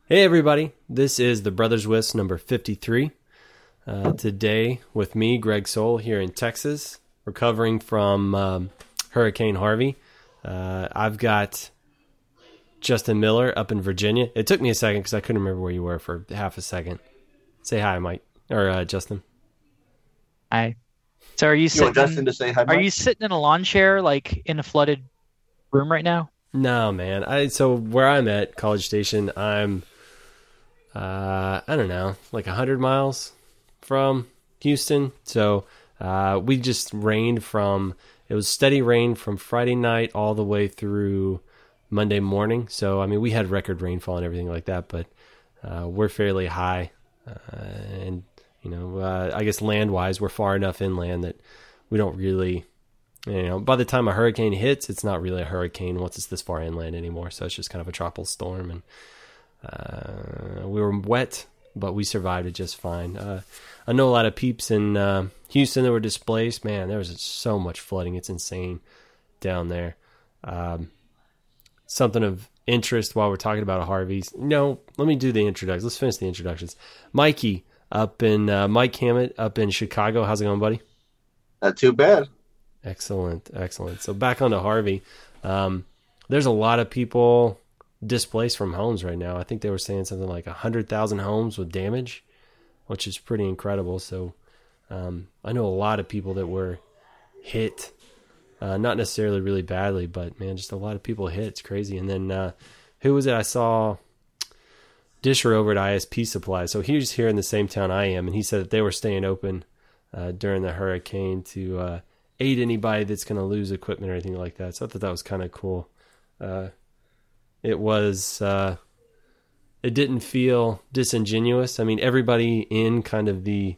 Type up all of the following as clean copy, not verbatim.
Hey everybody, this is the Brothers Wisp number 53. Today with me, Greg Soul, here in Texas, recovering from Hurricane Harvey. I've got Justin Miller up in Virginia. It took me a second because I couldn't remember where you were for half a second. Say hi, Mike, or Justin. Hi. So are you You want sitting Justin to say hi, are Mike? you sitting in a lawn chair like in a flooded room right now? No, man. So where I'm at, College Station, I'm I don't know, like 100 miles from Houston. So we just rained it was steady rain from Friday night all the way through Monday morning. So, I mean, we had record rainfall and everything like that, but we're fairly high. And, I guess land-wise, we're far enough inland that we don't really, by the time a hurricane hits, it's not really a hurricane once it's this far inland anymore. So it's just kind of a tropical storm. And we were wet, but we survived it just fine. I know a lot of peeps in Houston that were displaced. Man, there was so much flooding. It's insane down there. Something of interest while we're talking about Harvey's. No, let me do the introductions. Let's finish the introductions. Mikey Mike Hammett up in Chicago. How's it going, buddy? Not too bad. Excellent. So back onto Harvey. There's a lot of people displaced from homes right now. I think they were saying something like 100,000 homes with damage, which is pretty incredible. So I know a lot of people that were hit, not necessarily really badly, but man, just a lot of people hit. It's crazy. And then who was it? I saw Disher over at ISP Supply. So he was here in the same town I am, and he said that they were staying open during the hurricane to aid anybody that's going to lose equipment or anything like that. So I thought that was kind of cool. It was, it didn't feel disingenuous. I mean, everybody in kind of the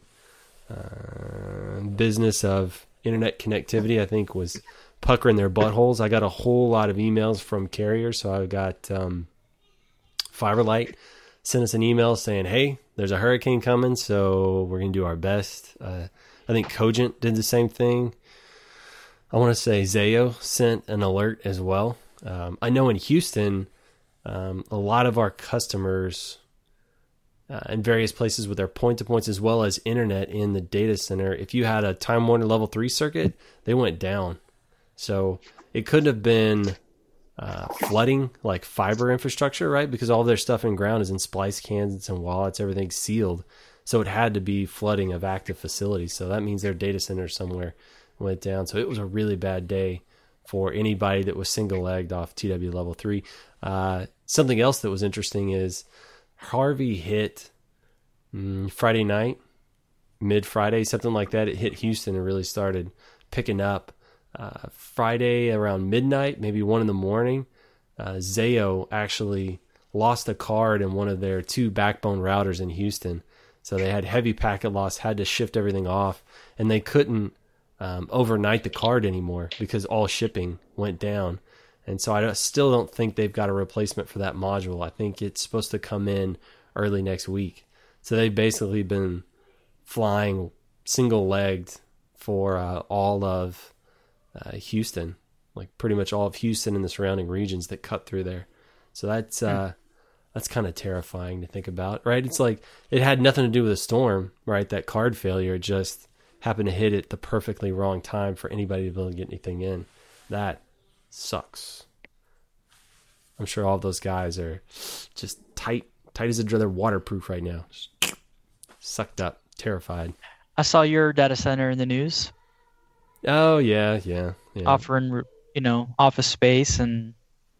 business of internet connectivity, I think, was puckering their buttholes. I got a whole lot of emails from carriers. So I got FiberLight sent us an email saying, hey, there's a hurricane coming, so we're going to do our best. I think Cogent did the same thing. I want to say Zayo sent an alert as well. I know in Houston, a lot of our customers in various places with their point-to-points as well as internet in the data center, if you had a Time Warner Level 3 circuit, they went down. So it couldn't have been flooding like fiber infrastructure, right? Because all their stuff in ground is in splice cans and wallets, everything's sealed. So it had to be flooding of active facilities. So that means their data center somewhere went down. So it was a really bad day for anybody that was single-legged off TW Level 3. Something else that was interesting is Harvey hit Friday night, mid-Friday, something like that. It hit Houston and really started picking up. Friday around midnight, maybe 1 in the morning, Zayo actually lost a card in one of their 2 backbone routers in Houston. So they had heavy packet loss, had to shift everything off, and they couldn't overnight the card anymore because all shipping went down. And so I still don't think they've got a replacement for that module. I think it's supposed to come in early next week. So they've basically been flying single-legged for all of Houston, like pretty much all of Houston and the surrounding regions that cut through there. So that's kind of terrifying to think about, right? It's like it had nothing to do with a storm, right? That card failure just happened to hit at the perfectly wrong time for anybody to be able to get anything in. That sucks. I'm sure all of those guys are just tight as they're waterproof right now. Just sucked up, terrified. I saw your data center in the news Oh yeah. offering, office space and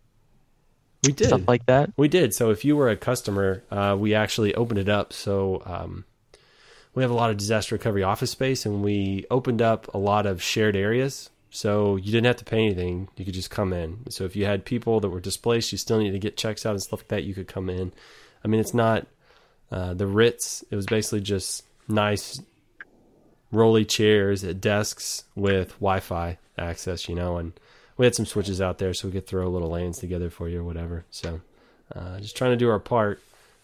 We stuff did. like that. We did. So if you were a customer, we actually opened it up. So we have a lot of disaster recovery office space, and we opened up a lot of shared areas. So you didn't have to pay anything. You could just come in. So if you had people that were displaced, you still needed to get checks out and stuff like that, you could come in. I mean, it's not the Ritz. It was basically just nice rolly chairs at desks with Wi-Fi access, and we had some switches out there so we could throw little lanes together for you or whatever. So just trying to do our part.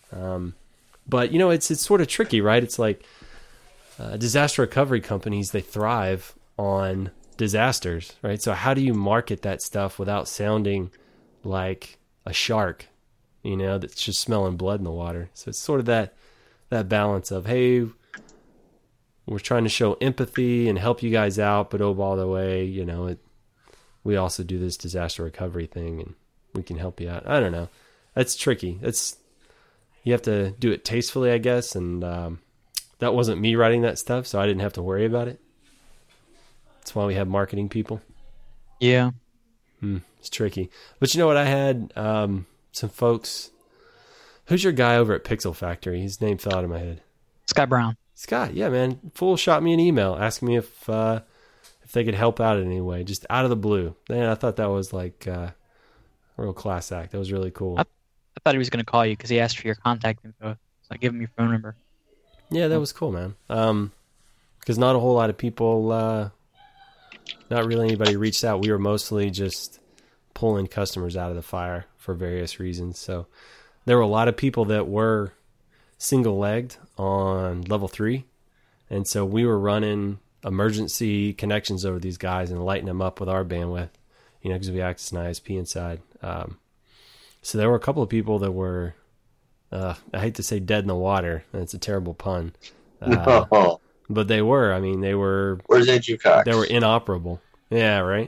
But, it's sort of tricky, right? It's like disaster recovery companies, they thrive on disasters, right? So how do you market that stuff without sounding like a shark, that's just smelling blood in the water. So it's sort of that balance of, hey, we're trying to show empathy and help you guys out, but by the way, we also do this disaster recovery thing and we can help you out. I don't know. That's tricky. You have to do it tastefully, I guess. And that wasn't me writing that stuff, so I didn't have to worry about it. That's why we have marketing people. Yeah. It's tricky. But you know what? I had some folks. Who's your guy over at Pixel Factory? His name fell out of my head. Scott Brown. Scott, yeah, man. Fool shot me an email asking me if they could help out in any way, just out of the blue. Man, I thought that was like a real class act. That was really cool. I thought he was going to call you because he asked for your contact info. So I gave him your phone number. Yeah, that was cool, man. Because not a whole lot of people, not really anybody reached out. We were mostly just pulling customers out of the fire for various reasons. So there were a lot of people that were single-legged on level 3. And so we were running emergency connections over these guys and lighting them up with our bandwidth, because we act as an ISP inside. So there were a couple of people that were, I hate to say dead in the water. That's a terrible pun. No. But they were. They were. Where's Andrew Cox? They were inoperable. Yeah, right.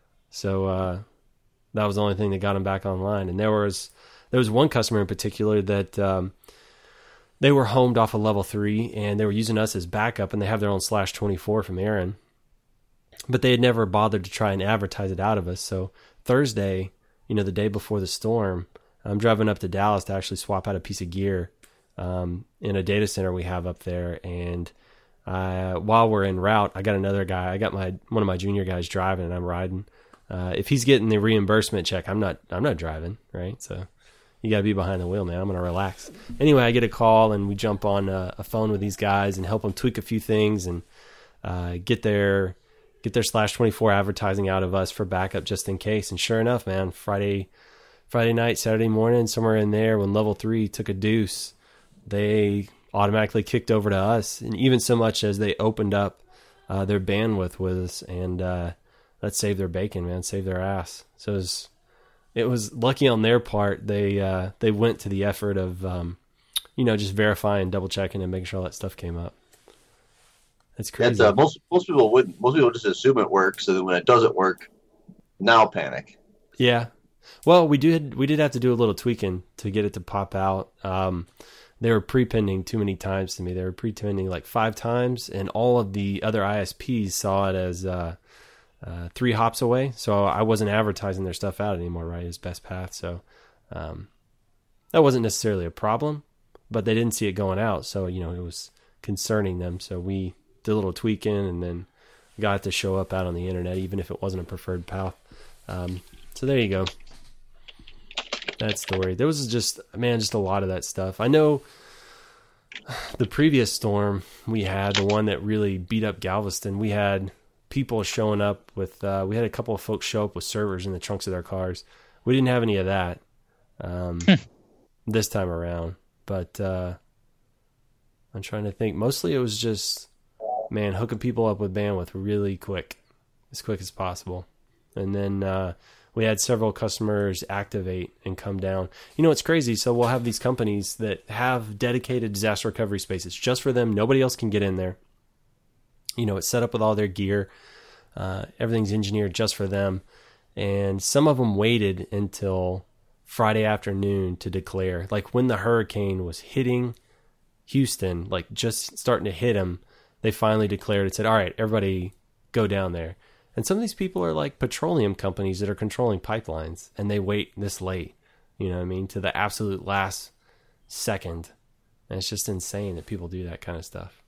So that was the only thing that got them back online. And there was one customer in particular that they were homed off of level 3, and they were using us as backup, and they have their own /24 from Aaron. But they had never bothered to try and advertise it out of us. So Thursday, the day before the storm, I'm driving up to Dallas to actually swap out a piece of gear in a data center we have up there. And while we're en route, I got another guy. I got one of my junior guys driving, and I'm riding. If he's getting the reimbursement check, I'm not driving, right? So you got to be behind the wheel, man. I'm going to relax. Anyway, I get a call, and we jump on a phone with these guys and help them tweak a few things and get their /24 advertising out of us for backup just in case. And sure enough, man, Friday night, Saturday morning, somewhere in there, when level 3 took a deuce, they automatically kicked over to us. And even so much as they opened up their bandwidth with us, and that saved their bacon, man, saved their ass. So it was lucky on their part. They went to the effort of, just verifying, double checking, and making sure all that stuff came up. That's crazy. Most people wouldn't. Most people just assume it works, so that when it doesn't work, now panic. Yeah. Well, we did have to do a little tweaking to get it to pop out. They were pre-pending too many times to me. They were pre-pending like 5 times, and all of the other ISPs saw it as 3 hops away. So I wasn't advertising their stuff out anymore, right? As best path. So that wasn't necessarily a problem, but they didn't see it going out. So, it was concerning them. So we did a little tweaking and then got it to show up out on the internet, even if it wasn't a preferred path. So there you go. That story. There was just a lot of that stuff. I know the previous storm we had, the one that really beat up Galveston, we had people showing up with, we had a couple of folks show up with servers in the trunks of their cars. We didn't have any of that this time around, but I'm trying to think. Mostly it was just, hooking people up with bandwidth really quick, as quick as possible. And then we had several customers activate and come down. It's crazy. So we'll have these companies that have dedicated disaster recovery spaces just for them. Nobody else can get in there. It's set up with all their gear. Everything's engineered just for them. And some of them waited until Friday afternoon to declare. Like when the hurricane was hitting Houston, like just starting to hit them, they finally declared and said, all right, everybody go down there. And some of these people are like petroleum companies that are controlling pipelines, and they wait this late, to the absolute last second. And it's just insane that people do that kind of stuff.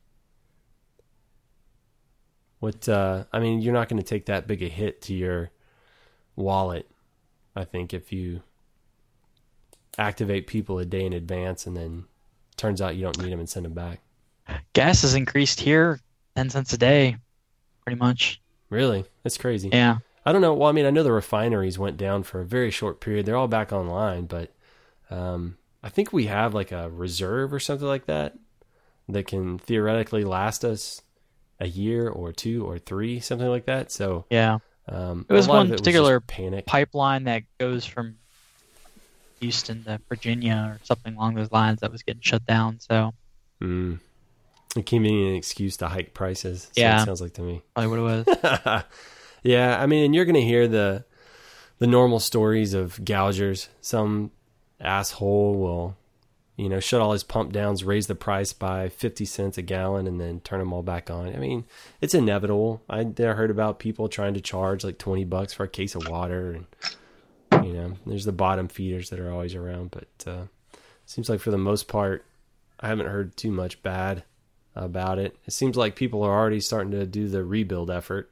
You're not going to take that big a hit to your wallet, I think, if you activate people a day in advance and then turns out you don't need them and send them back. Gas has increased here 10 cents a day, pretty much. Really? That's crazy. Yeah. I don't know. Well, I know the refineries went down for a very short period. They're all back online, but I think we have like a reserve or something like that can theoretically last us a year or 2 or 3, something like that. So yeah, it was one particular pipeline that goes from Houston to Virginia or something along those lines that was getting shut down. So Mm. It can be an excuse to hike prices. So Yeah. it sounds like to me. probably what it was. Yeah, I mean, and you're going to hear the normal stories of gougers. Some asshole will, shut all his pump downs, raise the price by 50 cents a gallon, and then turn them all back on. I mean, it's inevitable. I heard about people trying to charge like $20 for a case of water, and there's the bottom feeders that are always around. But it seems like for the most part, I haven't heard too much bad about it. It seems like people are already starting to do the rebuild effort.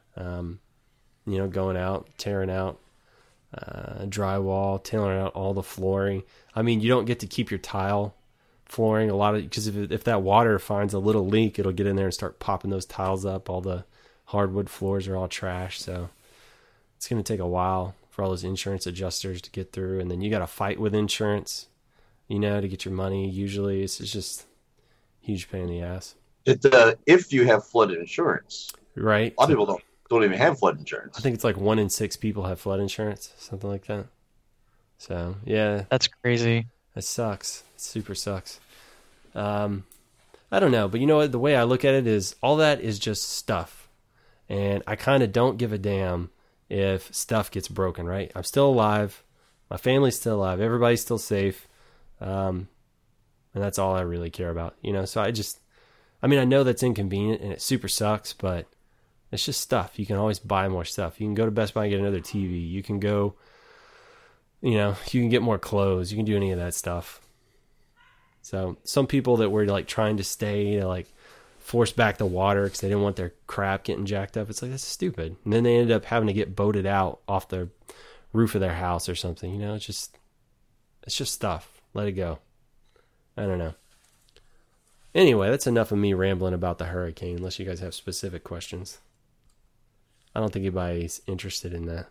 Going out, tearing out drywall, tearing out all the flooring. I mean, you don't get to keep your tile flooring because if that water finds a little leak, it'll get in there and start popping those tiles up. All the hardwood floors are all trash, so it's going to take a while for all those insurance adjusters to get through, and then you got to fight with insurance, to get your money. Usually, it's just a huge pain in the ass. If you have flood insurance, right? A lot of people don't even have flood insurance. I think it's like 1 in 6 people have flood insurance, something like that. So yeah, That's crazy. it sucks. It super sucks. I don't know, but you know what? The way I look at it is all that is just stuff, and I kind of don't give a damn if stuff gets broken. Right? I'm still alive. My family's still alive. Everybody's still safe, and that's all I really care about. So I know that's inconvenient and it super sucks, but it's just stuff. You can always buy more stuff. You can go to Best Buy and get another TV. You can go, you can get more clothes. You can do any of that stuff. So some people that were like trying to stay to like force back the water because they didn't want their crap getting jacked up. It's like, that's stupid. And then they ended up having to get boated out off the roof of their house or something. It's just stuff. Let it go. I don't know. Anyway, that's enough of me rambling about the hurricane, unless you guys have specific questions. I don't think anybody's interested in that.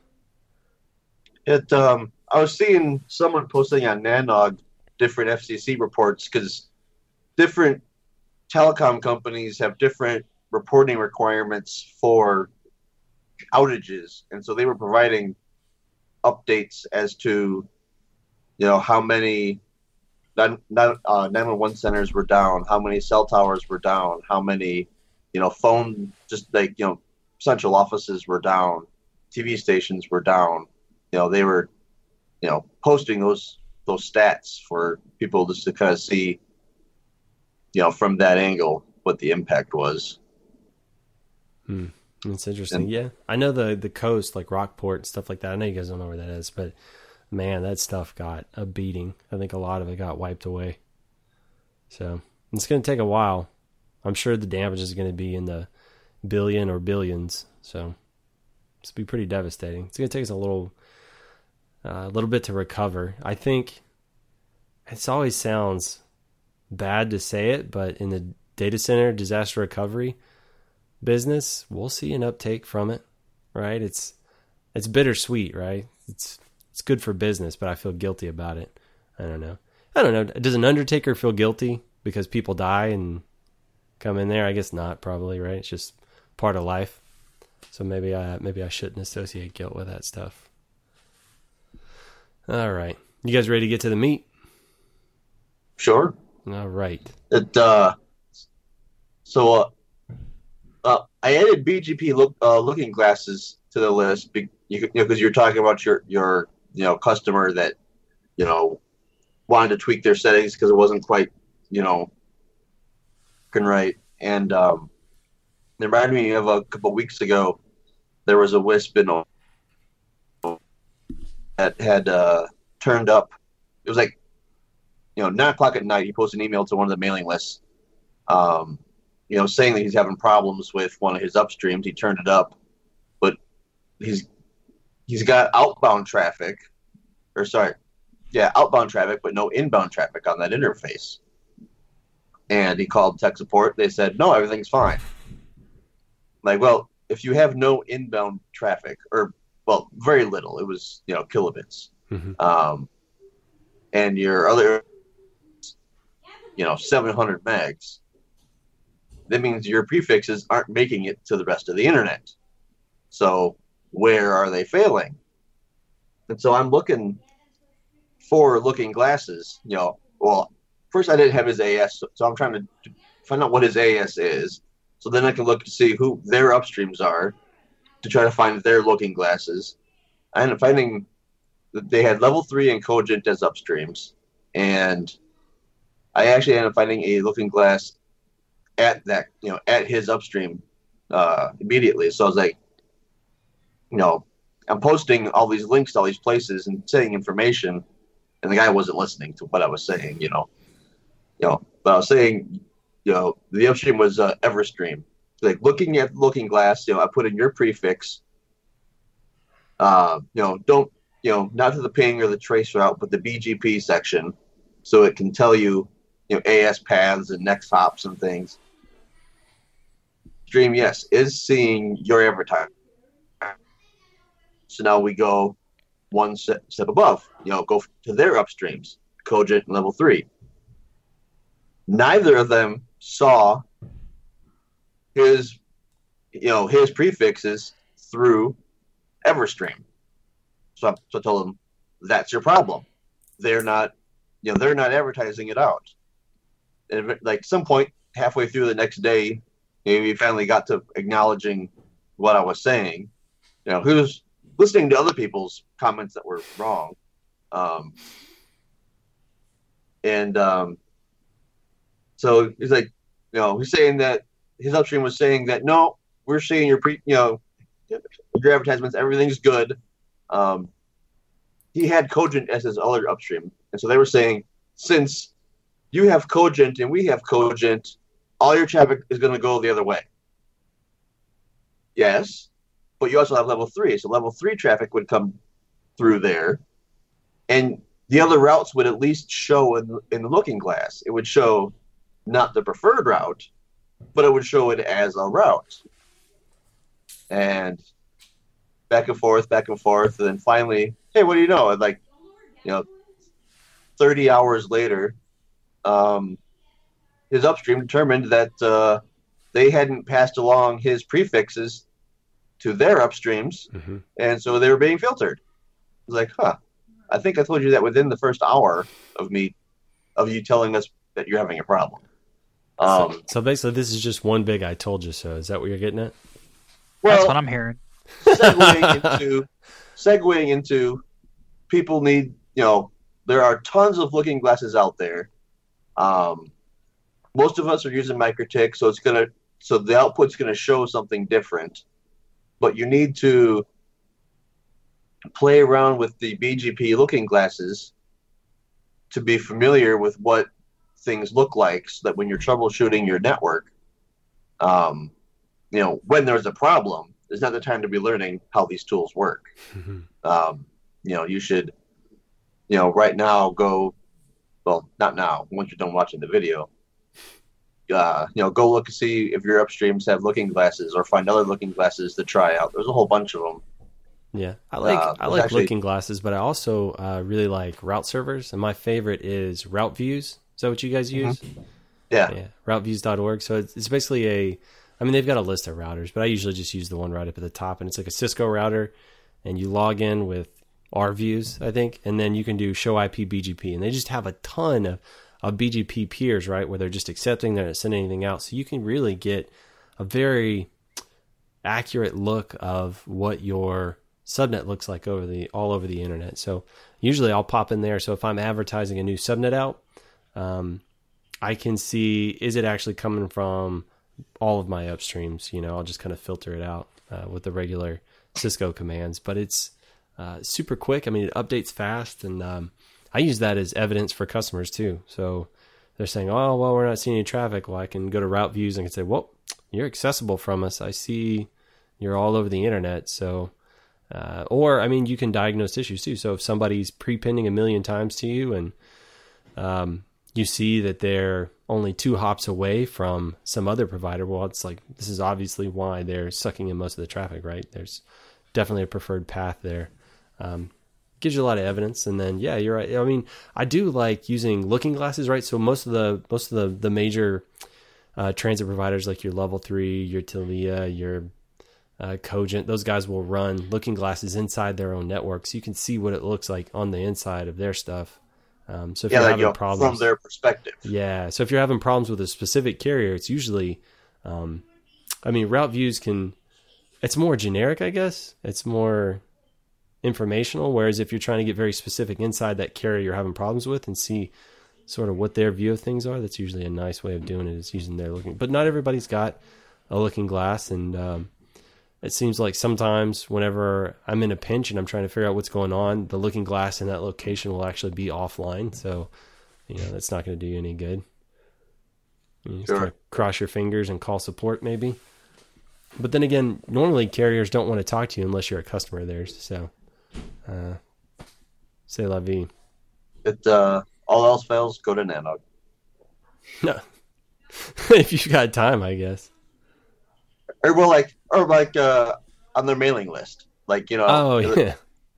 I was seeing someone posting on Nanog different FCC reports because different telecom companies have different reporting requirements for outages, and so they were providing updates as to how many 911 centers were down, how many cell towers were down, how many phone central offices were down, TV stations were down. They were posting those stats for people just to kind of see from that angle what the impact was. That's interesting. Yeah, I know the coast, like Rockport and stuff like that. I know you guys don't know where that is, but man, that stuff got a beating. I think a lot of it got wiped away. So it's going to take a while. I'm sure the damage is going to be in the billion or billions. So it's going to be pretty devastating. It's going to take us a little bit to recover. I think it always sounds bad to say it, but in the data center disaster recovery business, we'll see an uptake from it, right? It's bittersweet, right? It's good for business, but I feel guilty about it. I don't know. Does an undertaker feel guilty because people die and come in there? I guess not, probably, right? It's just part of life. So maybe I shouldn't associate guilt with that stuff. All right. You guys ready to get to the meat? Sure. All right. I added BGP looking glasses to the list because you're talking about your customer that wanted to tweak their settings because it wasn't quite right. And it reminded me of a couple weeks ago, there was a WISP that had turned up. It was like 9:00 at night. He posted an email to one of the mailing lists, saying that he's having problems with one of his upstreams. He turned it up, but he's got outbound traffic, but no inbound traffic on that interface. And he called tech support. They said, no, everything's fine. Like, well, if you have no inbound traffic, or, well, very little, it was, kilobits. Mm-hmm. And your other, 700 megs, that means your prefixes aren't making it to the rest of the internet. So where are they failing? And so I'm looking for Looking Glasses, well, first I didn't have his AS, so I'm trying to find out what his AS is. So then I can look to see who their upstreams are to try to find their Looking Glasses. I ended up finding that they had Level 3 and Cogent as upstreams. And I actually ended up finding a Looking Glass at that, at his upstream immediately. So I was like, I'm posting all these links to all these places and saying information, and the guy wasn't listening to what I was saying, but I was saying, the upstream was Everstream. Like looking at Looking Glass, I put in your prefix, don't, not to the ping or the trace route, but the BGP section, so it can tell you, AS paths and next hops and things. Stream, yes, is seeing your advertising. So now we go one step above, go to their upstreams, Cogent and Level 3. Neither of them saw his prefixes through Everstream. So I told them, that's your problem. They're not advertising it out. And like some point halfway through the next day, we finally got to acknowledging what I was saying. Who's listening to other people's comments that were wrong. So he's like, he's saying that his upstream was saying that, no, we're seeing your your advertisements, everything's good. He had Cogent as his other upstream. And so they were saying, since you have Cogent and we have Cogent, all your traffic is going to go the other way. Yes, but you also have Level 3. So Level 3 traffic would come through there. And the other routes would at least show in the Looking Glass. It would show not the preferred route, but it would show it as a route. And back and forth, and then finally, hey, what do you know? And 30 hours later, his upstream determined that they hadn't passed along his prefixes to their upstreams, and so they were being filtered. I was like, I think I told you that within the first hour of you telling us that you're having a problem. So basically, this is just one big "I told you so." Is that what you're getting at? Well, that's what I'm hearing. Segueing into people need, there are tons of Looking Glasses out there. Most of us are using MikroTik, so the output's gonna show something different. But you need to play around with the BGP Looking Glasses to be familiar with what things look like, so that when you're troubleshooting your network, when there's a problem, there's not the time to be learning how these tools work. You should, right now go, well, not now, once you're done watching the video, go look and see if your upstreams have Looking Glasses, or find other Looking Glasses to try out. There's a whole bunch of them. Yeah, I like Looking Glasses, but I also really like route servers, and my favorite is Route Views. Is that what you guys use? Yeah. Routeviews.org. So it's basically they've got a list of routers, but I usually just use the one right up at the top, and it's like a Cisco router, and you log in with RViews, I think, and then you can do show IP BGP, and they just have a ton of BGP peers, right, where they're just accepting, they're not sending anything out, so you can really get a very accurate look of what your subnet looks like all over the internet. So usually I'll pop in there. So if I'm advertising a new subnet out, I can see, is it actually coming from all of my upstreams? I'll just kind of filter it out with the regular Cisco commands, but it's super quick. It updates fast, and I use that as evidence for customers too. So they're saying, oh, well, we're not seeing any traffic. Well, I can go to Route Views and I can say, well, you're accessible from us. I see you're all over the internet. So, you can diagnose issues too. So if somebody's prepending 1 million times to you, and you see that they're only 2 hops away from some other provider, well, it's like, this is obviously why they're sucking in most of the traffic, right? There's definitely a preferred path there. Gives you a lot of evidence. And then, yeah, you're right. I do like using Looking Glasses, right? So most of the major transit providers, like your Level 3, your Telia, your Cogent, those guys will run Looking Glasses inside their own network, so you can see what it looks like on the inside of their stuff. So if Yeah, you're like, having you know, problems from their perspective. yeah, so if you're having problems with a specific carrier, it's usually, I mean, route views it's more generic, I guess. It's more informational. Whereas if you're trying to get very specific inside that carrier you're having problems with and see sort of what their view of things are, that's usually a nice way of doing it, is using their looking. But not everybody's got a looking glass, and it seems like sometimes whenever I'm in a pinch and I'm trying to figure out what's going on, the looking glass in that location will actually be offline. So, that's not going to do you any good. You just kind of cross your fingers and call support maybe. But then again, normally carriers don't want to talk to you unless you're a customer of theirs. So, c'est la vie. All else fails, go to Nanog. No, if you've got time, I guess. Or on their mailing list, like, you know. Oh yeah.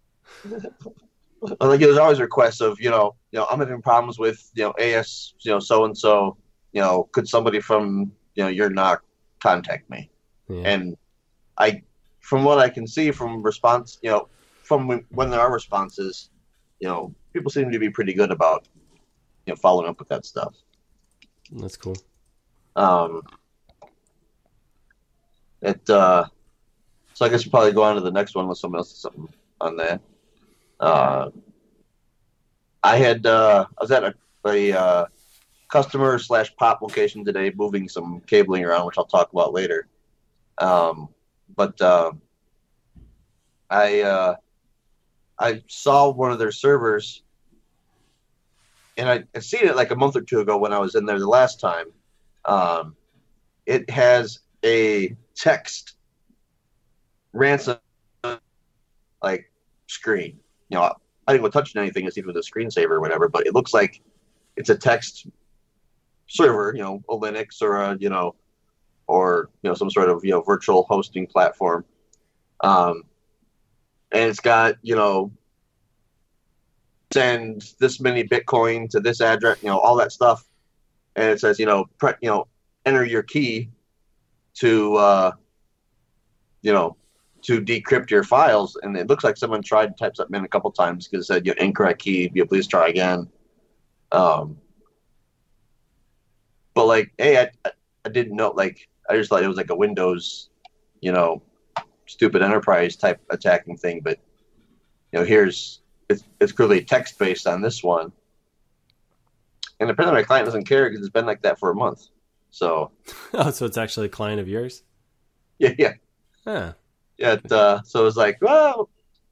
Like, there's always requests of, I'm having problems with, AS, so and so, could somebody from, your NOC contact me? Yeah. And from what I can see from response, from when there are responses, people seem to be pretty good about, following up with that stuff. That's cool. So I guess we'll probably go on to the next one with someone else something on that. I was at a customer / pop location today, moving some cabling around, which I'll talk about later. But I saw one of their servers, and I seen it like a month or two ago when I was in there the last time. It has a text ransom like screen. I didn't go touching anything to see if it was a screensaver or whatever, but it looks like it's a text server, a Linux or some sort of virtual hosting platform. And it's got, send this many Bitcoin to this address, all that stuff. And it says, enter your key to decrypt your files. And it looks like someone tried to type something in a couple times because it said, incorrect key, please try again. But like, hey, I didn't know, like, I just thought it was like a Windows, stupid enterprise type attacking thing. But, it's clearly text based on this one. And apparently my client doesn't care because it's been like that for a month. So. Oh, so it's actually a client of yours? Yeah. Huh. Yeah. So it was like, all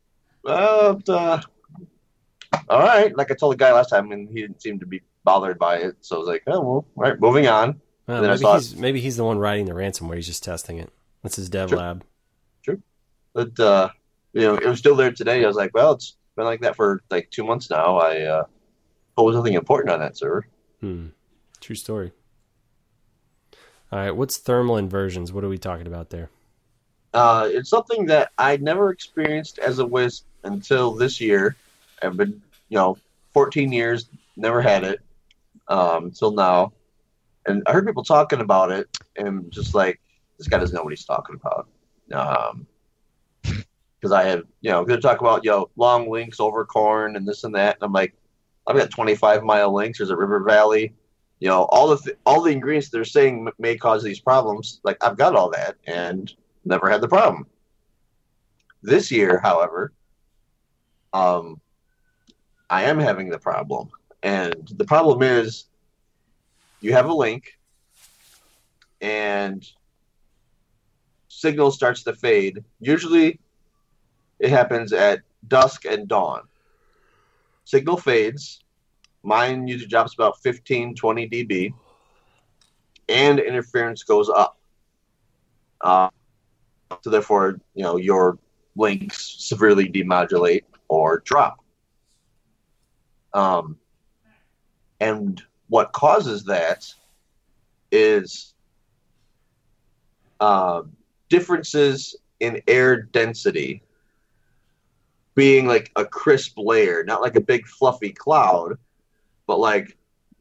right. Like I told the guy last time, and he didn't seem to be bothered by it. So I was like, oh, well, all right, moving on. Maybe he's the one writing the ransomware. He's just testing it. That's his dev lab. True. But, it was still there today. I was like, well, it's been like that for like 2 months now. I hope there's nothing important on that server. True story. All right. What's thermal inversions? What are we talking about there? It's something that I never experienced as a WISP until this year. I've been, 14 years, never had it until now. And I heard people talking about it, and just like, this guy doesn't know what he's talking about. Because I have, they're talking about, long links over corn and this and that. And I'm like, I've got 25-mile links. There's a river valley. All the ingredients they're saying may cause these problems. Like, I've got all that and never had the problem. This year, however, I am having the problem. And the problem is, you have a link, and signal starts to fade. Usually, it happens at dusk and dawn. Signal fades. Mine usually drops about 15, 20 dB, and interference goes up. So therefore, your links severely demodulate or drop. And what causes that is differences in air density being like a crisp layer, not like a big fluffy cloud, but like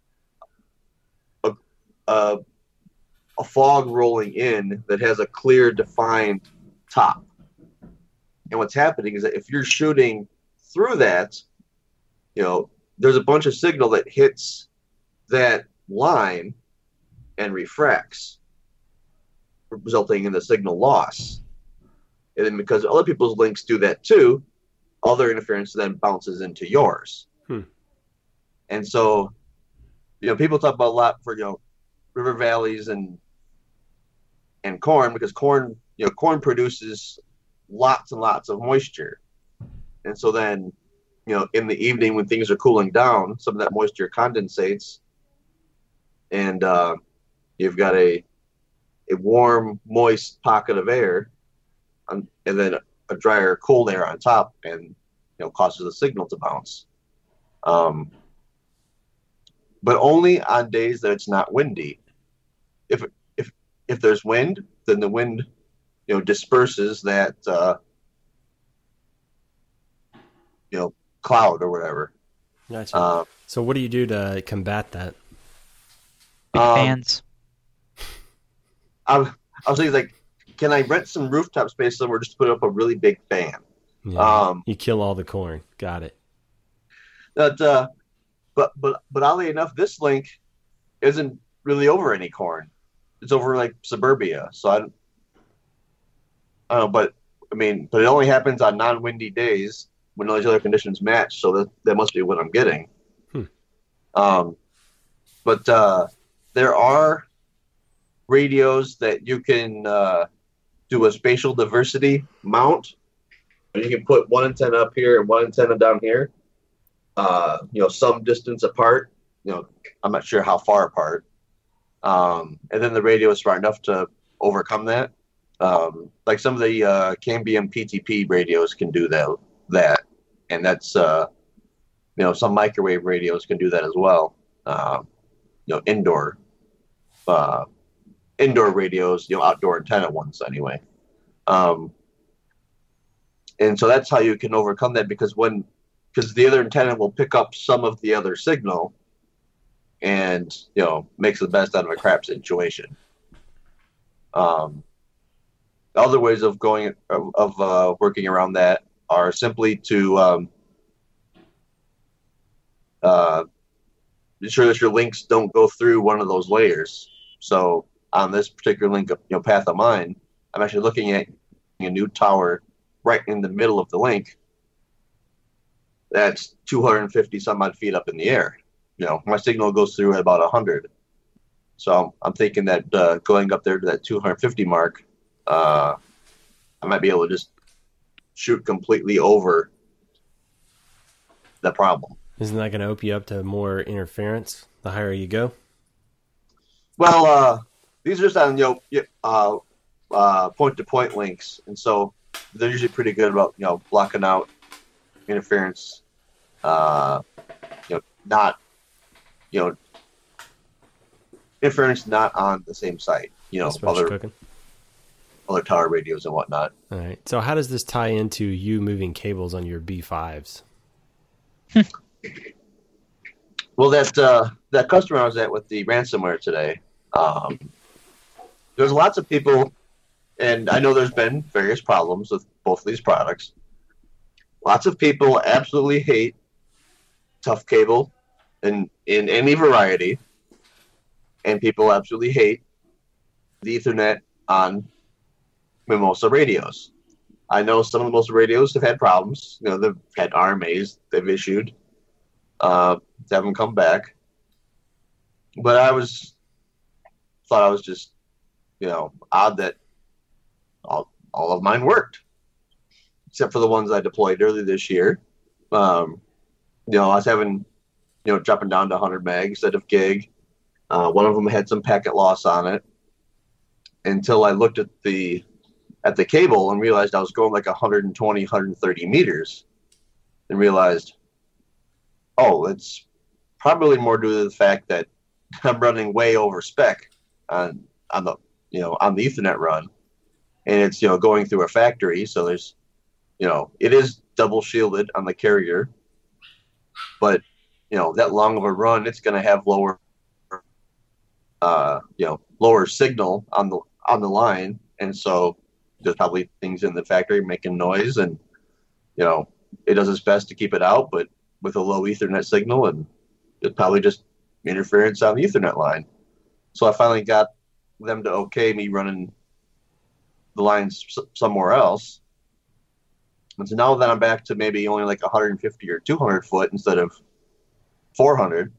a fog rolling in that has a clear defined top. And what's happening is that if you're shooting through that, there's a bunch of signal that hits that line and refracts, resulting in the signal loss. And then because other people's links do that too, all their interference then bounces into yours. And so, people talk about a lot for, river valleys and corn, because corn produces lots and lots of moisture. And so then, in the evening when things are cooling down, some of that moisture condensates, and you've got a warm, moist pocket of air, and then a drier, cold air on top, and causes the signal to bounce. But only on days that it's not windy. If there's wind, then the wind, disperses that cloud or whatever. Gotcha. So what do you do to combat that? Big fans. I was thinking, like, can I rent some rooftop space somewhere just to put up a really big fan? Yeah, you kill all the corn. Got it. But oddly enough, this link isn't really over any corn. It's over like suburbia. So I don't know, but it only happens on non-windy days when all these other conditions match. So that must be what I'm getting. But there are radios that you can do a spatial diversity mount. You can put one antenna up here and one antenna down here, some distance apart. I'm not sure how far apart. And then the radio is smart enough to overcome that. Like some of the Cambium PTP radios can do that. And that's, some microwave radios can do that as well. Indoor radios, outdoor antenna ones anyway. And so that's how you can overcome that, because the other antenna will pick up some of the other signal and, makes the best out of a crap situation. Other ways of working around that are simply to ensure that your links don't go through one of those layers. So on this particular link, path of mine, I'm actually looking at a new tower right in the middle of the link. That's 250 some odd feet up in the air. My signal goes through at about 100. So I'm thinking that going up there to that 250 mark, I might be able to just shoot completely over the problem. Isn't that going to open you up to more interference the higher you go? Well, these are just on point-to-point links, and so they're usually pretty good about blocking out interference. Interference not on the same site. Other tower radios and whatnot. All right. So how does this tie into you moving cables on your B5s? Well, that customer I was at with the ransomware today, there's lots of people, and I know there's been various problems with both of these products. Lots of people absolutely hate tough cable in any variety, and people absolutely hate the Ethernet on Mimosa radios. I know some of the Mimosa radios have had problems. They've had RMAs they've issued. Haven't come back. But I thought I was just, odd that all of mine worked, except for the ones I deployed early this year. I was having, dropping down to 100 meg instead of gig. One of them had some packet loss on it, until I looked at the cable and realized I was going like 120, 130 meters, and realized, it's probably more due to the fact that I'm running way over spec on the Ethernet run, and it's going through a factory, so there's it is double shielded on the carrier, but that long of a run, it's going to have lower signal on the line, and so there's probably things in the factory making noise, and it does its best to keep it out, but with a low Ethernet signal, and it's probably just interference on the Ethernet line. So I finally got them to okay me running the lines somewhere else. And so now that I'm back to maybe only like 150 or 200 foot instead of 400.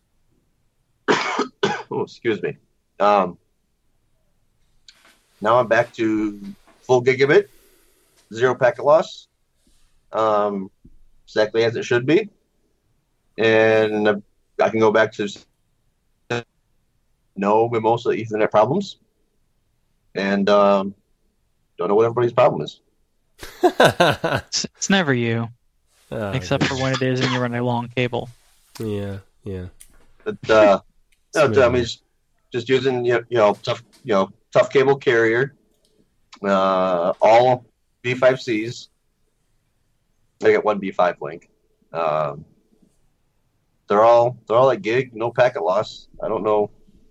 Oh, excuse me. Now I'm back to full gigabit, 0 packet loss, exactly as it should be. And I can go back to no Mimosa Ethernet problems. And don't know what everybody's problem is. It's never you, except for when it is and you run a long cable. Yeah. But I mean, just using tough cable carrier, all B5Cs. I got one B5 link. They're all at gig, no packet loss. I don't know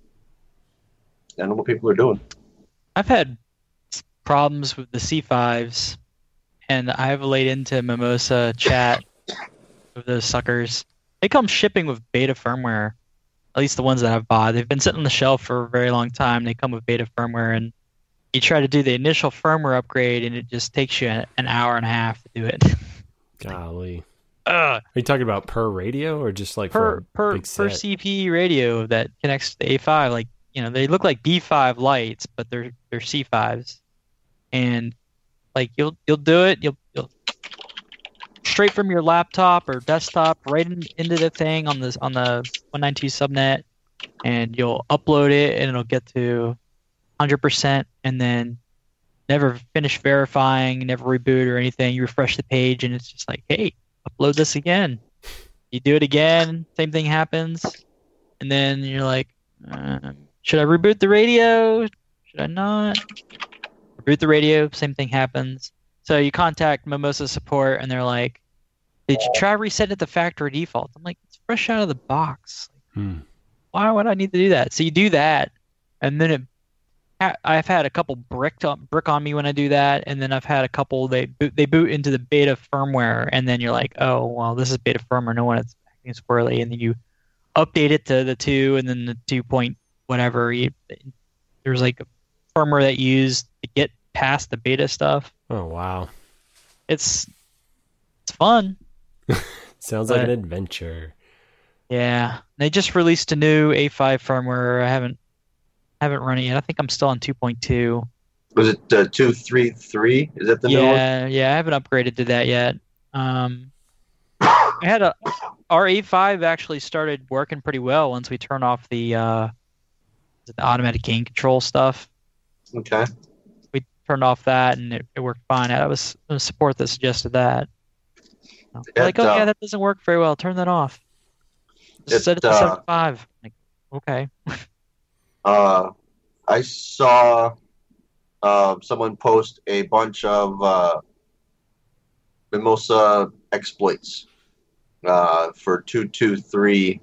what people are doing. I've had problems with the C5s, and I've laid into Mimosa chat with those suckers. They come shipping with beta firmware, at least the ones that I've bought. They've been sitting on the shelf for a very long time. They come with beta firmware, and you try to do the initial firmware upgrade, and it just takes you an hour and a half to do it. Golly. Are you talking about per radio or just like per big set? CPE radio that connects to the A5? Like, they look like B5 lights, but they're C5s, and like you'll do it. You'll straight from your laptop or desktop right into the thing on the 192 subnet, and you'll upload it, and it'll get to 100%, and then never finish verifying, never reboot or anything. You refresh the page, and it's just like, hey, upload this again. You do it again, same thing happens, and then you're like, should I reboot the radio? Should I not? Reboot the radio, same thing happens. So you contact Mimosa support, and they're like, did you try resetting it to factory default? I'm like, it's fresh out of the box. Why would I need to do that? So you do that, and then I've had a couple brick on me when I do that, and then I've had a couple they boot into the beta firmware, and then you're like, oh well, this is beta firmware, no one is acting squirrely, and then you update it to the 2, and then the 2 point whatever. There's like a firmware that you use to get past the beta stuff. Oh wow, it's fun. Sounds like an adventure. Yeah, they just released a new A5 firmware. I haven't run it yet. I think I'm still on 2.2. Was it 2.3.3? Is that the new one? Yeah, I haven't upgraded to that yet. Our A5 actually started working pretty well once we turned off the automatic gain control stuff. Okay. We turned off that, and it worked fine. I was a support that suggested that. Like, yeah, that doesn't work very well. Turn that off. Just set it to 75. Like, okay. I saw someone post a bunch of Mimosa exploits for 2.2.3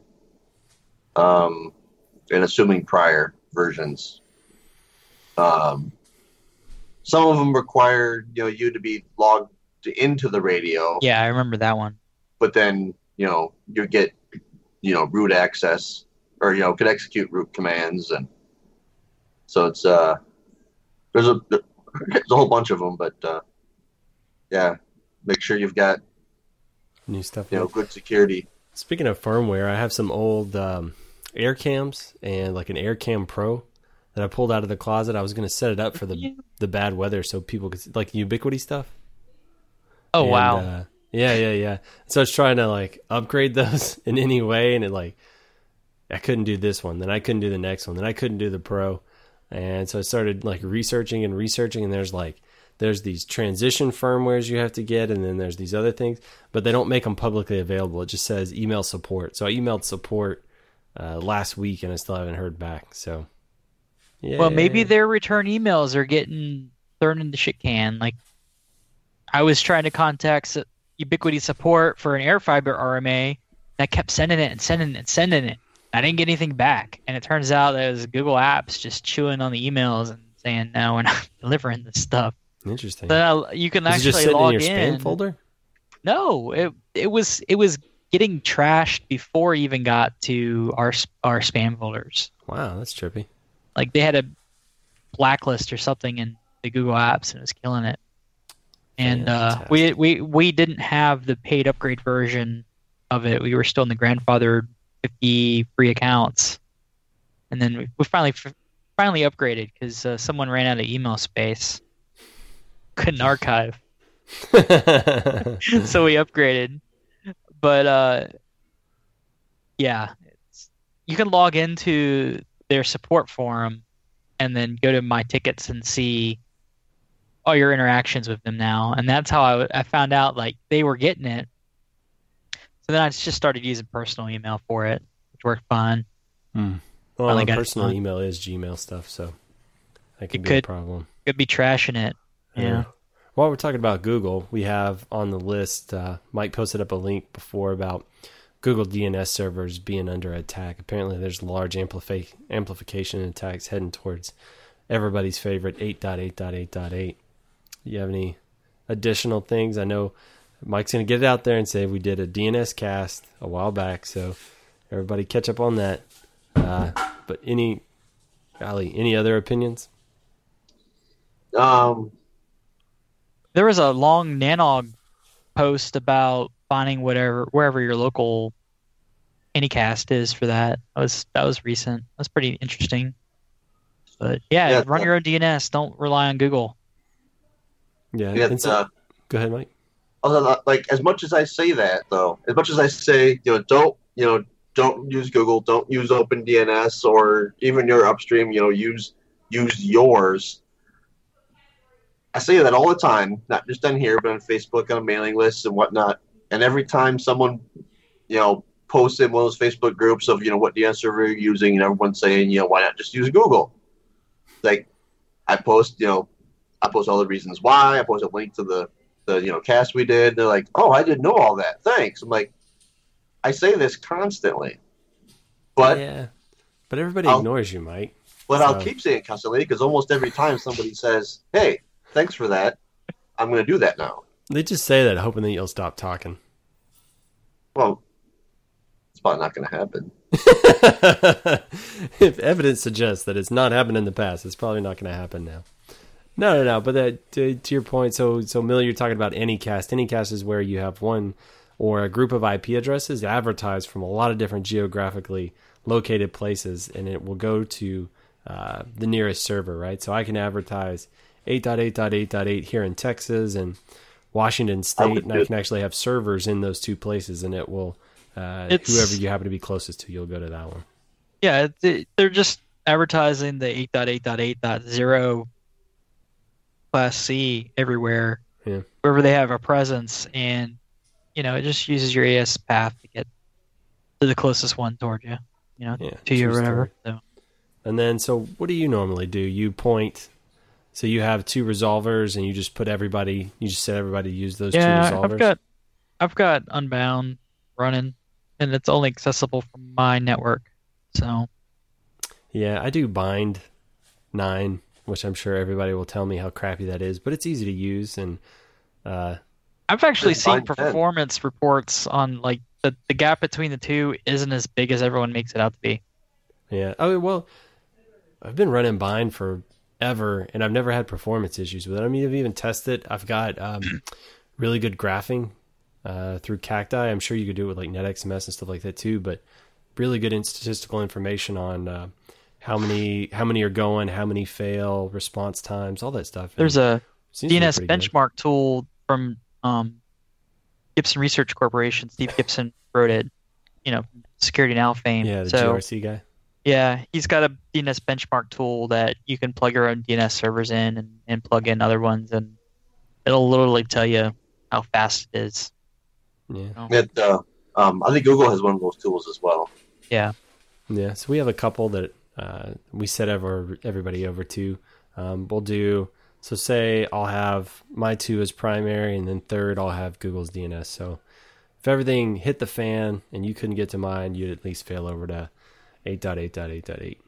and assuming prior versions. Some of them require you to be logged into the radio. Yeah, I remember that one. But then you get root access, or could execute root commands, and so it's there's a whole bunch of them. But yeah, make sure you've got new stuff. Good security. Speaking of firmware, I have some old air cams and like an Air Cam Pro that I pulled out of the closet. I was going to set it up for the bad weather so people could see, like Ubiquiti stuff. Oh, and, wow. Yeah. So I was trying to like upgrade those in any way, and I couldn't do this one. Then I couldn't do the next one. Then I couldn't do the Pro. And so I started like researching, and there's these transition firmwares you have to get, and then there's these other things, but they don't make them publicly available. It just says email support. So I emailed support last week, and I still haven't heard back. So yeah. Well, maybe their return emails are getting thrown in the shit can. Like, I was trying to contact Ubiquiti support for an AirFiber RMA, and I kept sending it. I didn't get anything back, and it turns out that it was Google Apps just chewing on the emails and saying, "No, we're not delivering this stuff." Interesting. So you can actually log in. In your spam folder? No, it was getting trashed before it even got to our spam folders. Wow, that's trippy. Like they had a blacklist or something in the Google Apps, and it was killing it. And we didn't have the paid upgrade version of it. We were still in the grandfathered 50 free accounts, and then we finally upgraded because someone ran out of email space, couldn't archive, so we upgraded. But yeah, you can log into their support forum and then go to my tickets and see all your interactions with them now. And that's how I found out like they were getting it. So then I just started using personal email for it, which worked fine. Well, my personal email is Gmail stuff, so that could be a problem. Could be trashing it. Yeah. While we're talking about Google, we have on the list, Mike posted up a link before about Google DNS servers being under attack. Apparently there's large amplification attacks heading towards everybody's favorite 8.8.8.8. You have any additional things? I know Mike's going to get it out there and say we did a DNS cast a while back, so everybody catch up on that. But any other opinions? There was a long Nanog post about finding wherever your local Anycast is for that. That was recent. That's pretty interesting. But yeah, run your own DNS. Don't rely on Google. Yeah. Go ahead, Mike. Like as much as I say that, though, as much as I say, don't use Google, don't use OpenDNS, or even your upstream, use yours. I say that all the time, not just on here, but on Facebook, on mailing lists and whatnot. And every time someone, posts in one of those Facebook groups of, what DNS server you're using, and everyone's saying, why not just use Google? Like, I post all the reasons why. I post a link to the cast we did. They're like, oh, I didn't know all that. Thanks. I'm like, I say this constantly, but everybody ignores you, Mike. But I'll keep saying it constantly because almost every time somebody says, hey, thanks for that, I'm going to do that now. They just say that hoping that you'll stop talking. Well, it's probably not going to happen. If evidence suggests that it's not happened in the past, it's probably not going to happen now. No. But to your point, so Miller, you're talking about Anycast. Anycast is where you have one or a group of IP addresses advertised from a lot of different geographically located places, and it will go to the nearest server, right? So I can advertise 8.8.8.8 here in Texas and Washington State, and I can actually have servers in those two places, and it will, whoever you happen to be closest to, you'll go to that one. Yeah, they're just advertising the 8.8.8.0 Class C everywhere, wherever they have a presence, and it just uses your AS path to get to the closest one toward you, to you or whatever. So. And then, so what do you normally do? You point. So you have two resolvers, and you just set everybody to use those two resolvers? Yeah, I've got Unbound running, and it's only accessible from my network. So. Yeah, I do Bind 9, which I'm sure everybody will tell me how crappy that is, but it's easy to use. And I've actually seen performance reports on like the gap between the two isn't as big as everyone makes it out to be. Yeah. Oh, well, I've been running Bind for ever, and I've never had performance issues with it. I mean, I've even tested. I've got really good graphing through Cacti. I'm sure you could do it with like NetXMS and stuff like that too, but really good statistical information on how many are going, how many fail, response times, all that stuff. There's a DNS benchmark tool from Gibson Research Corporation. Steve Gibson wrote it, Security Now fame. Yeah, the GRC guy. Yeah, he's got a DNS benchmark tool that you can plug your own DNS servers in and plug in other ones, and it'll literally tell you how fast it is. Yeah. I think Google has one of those tools as well. Yeah. Yeah, so we have a couple that we set everybody over to. We'll do, so say I'll have my two as primary, and then third I'll have Google's DNS. So if everything hit the fan and you couldn't get to mine, you'd at least fail over to 8.8.8.8.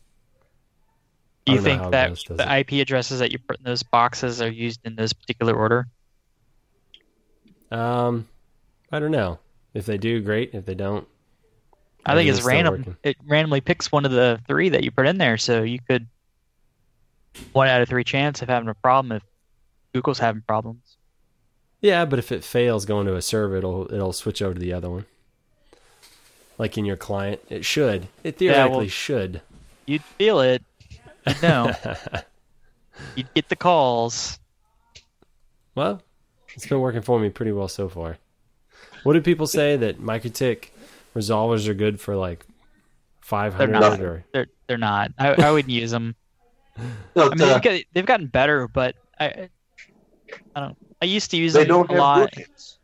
Do you think that the IP addresses that you put in those boxes are used in this particular order? I don't know. If they do, great. If they don't, I think it's everything's still random. working. It randomly picks one of the 3 that you put in there, so you could 1 out of 3 chance of having a problem if Google's having problems. Yeah, but if it fails going to a server, it'll switch over to the other one. Like in your client, it should. It theoretically should. You'd feel it. You'd know. You'd get the calls. Well, it's been working for me pretty well so far. What do people say that MikroTik resolvers are good for like 500 They're not. or? They're not. I wouldn't use them. No, I mean, they've gotten better, but I don't. I used to use they them don't a have lot. bookings.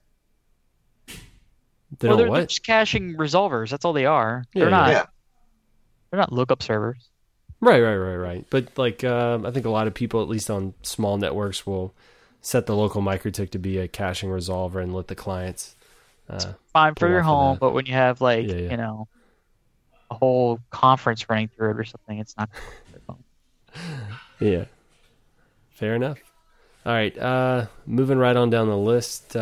They Well, don't they're what? just caching resolvers. That's all they are. Yeah, They're not. Yeah. They're not lookup servers. Right. But like, I think a lot of people, at least on small networks, will set the local MikroTik to be a caching resolver and let the clients. Fine for Pull your off of home, that. but when you have like Yeah. a whole conference running through it or something, it's not. Yeah. Fair enough. All right. Moving right on down the list.